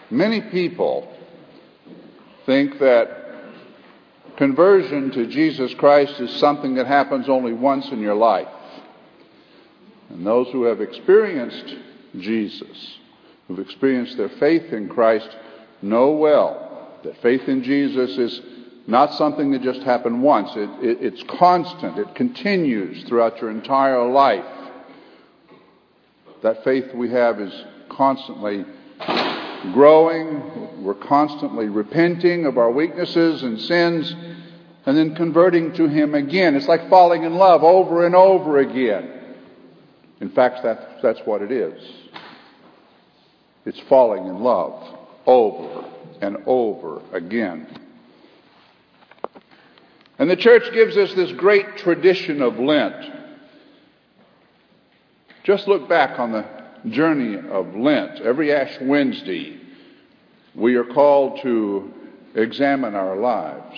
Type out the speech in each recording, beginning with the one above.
Many people think that conversion to Jesus Christ is something that happens only once in your life. And those who have experienced Jesus, who've experienced their faith in Christ, know well that faith in Jesus is not something that just happened once. It's constant. It continues throughout your entire life. That faith we have is constantly growing. We're constantly repenting of our weaknesses and sins and then converting to Him again. It's like falling in love over and over again. In fact, that's what it is. It's falling in love over and over again. And the church gives us this great tradition of Lent. Just look back on the journey of Lent. Every Ash Wednesday, we are called to examine our lives.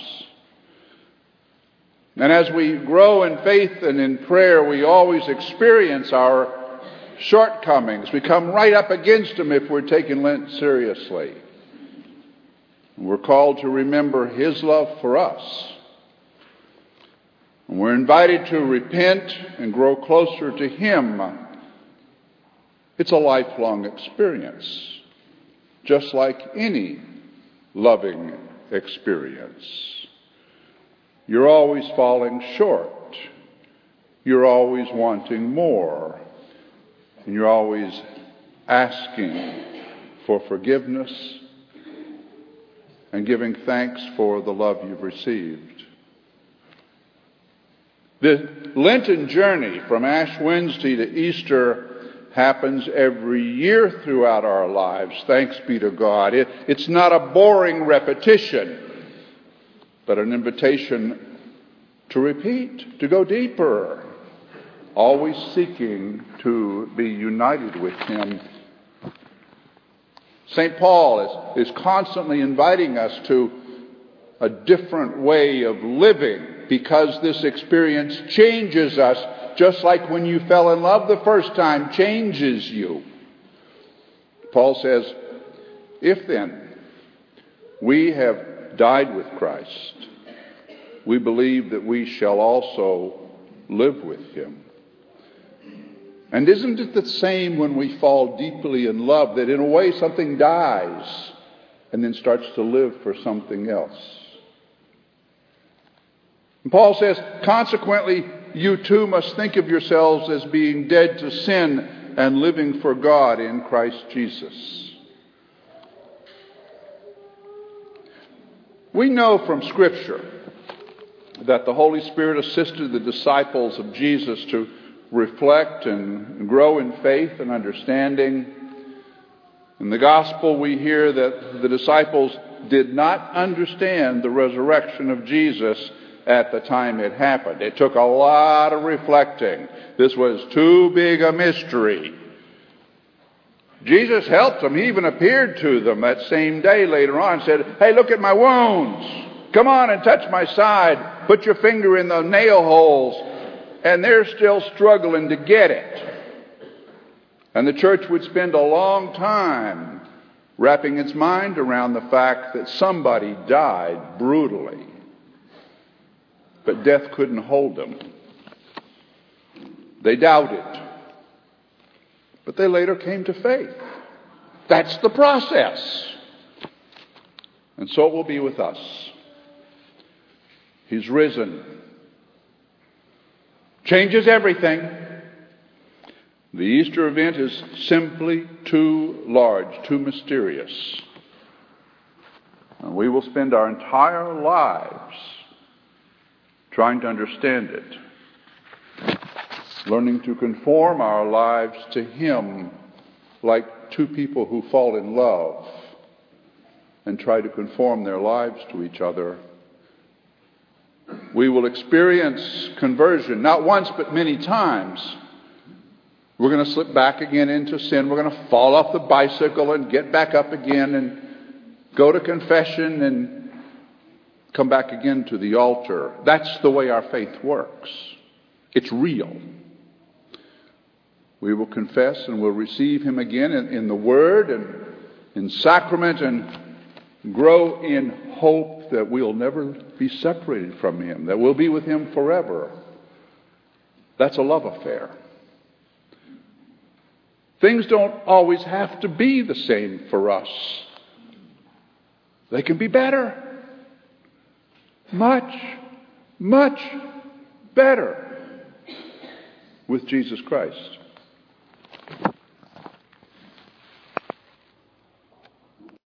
And as we grow in faith and in prayer, we always experience our shortcomings. We come right up against them if we're taking Lent seriously. We're called to remember His love for us. And we're invited to repent and grow closer to Him. It's a lifelong experience, just like any loving experience. You're always falling short. You're always wanting more. And you're always asking for forgiveness and giving thanks for the love you've received. The Lenten journey from Ash Wednesday to Easter happens every year throughout our lives. Thanks be to God. It's not a boring repetition, but an invitation to repeat, to go deeper, always seeking to be united with Him. St. Paul is constantly inviting us to a different way of living, because this experience changes us, just like when you fell in love the first time changes you. Paul says, if then we have died with Christ, we believe that we shall also live with Him. And isn't it the same when we fall deeply in love, that in a way something dies and then starts to live for something else? And Paul says, consequently, you too must think of yourselves as being dead to sin and living for God in Christ Jesus. We know from Scripture that the Holy Spirit assisted the disciples of Jesus to reflect and grow in faith and understanding. In the Gospel, we hear that the disciples did not understand the resurrection of Jesus at the time it happened. It took a lot of reflecting. This was too big a mystery. Jesus helped them. He even appeared to them that same day later on and said, hey, look at my wounds. Come on and touch my side. Put your finger in the nail holes. And they're still struggling to get it. And the church would spend a long time wrapping its mind around the fact that somebody died brutally. But death couldn't hold them. They doubted. But they later came to faith. That's the process. And so it will be with us. He's risen. Changes everything. The Easter event is simply too large, too mysterious. And we will spend our entire lives trying to understand it, learning to conform our lives to Him like two people who fall in love and try to conform their lives to each other. We will experience conversion, not once but many times. We're going to slip back again into sin. We're going to fall off the bicycle and get back up again and go to confession and come back again to the altar. That's the way our faith works. It's real. We will confess and we'll receive Him again in the Word and in sacrament and grow in hope that we'll never be separated from Him, that we'll be with Him forever. That's a love affair. Things don't always have to be the same for us. They can be better. Much, much better with Jesus Christ.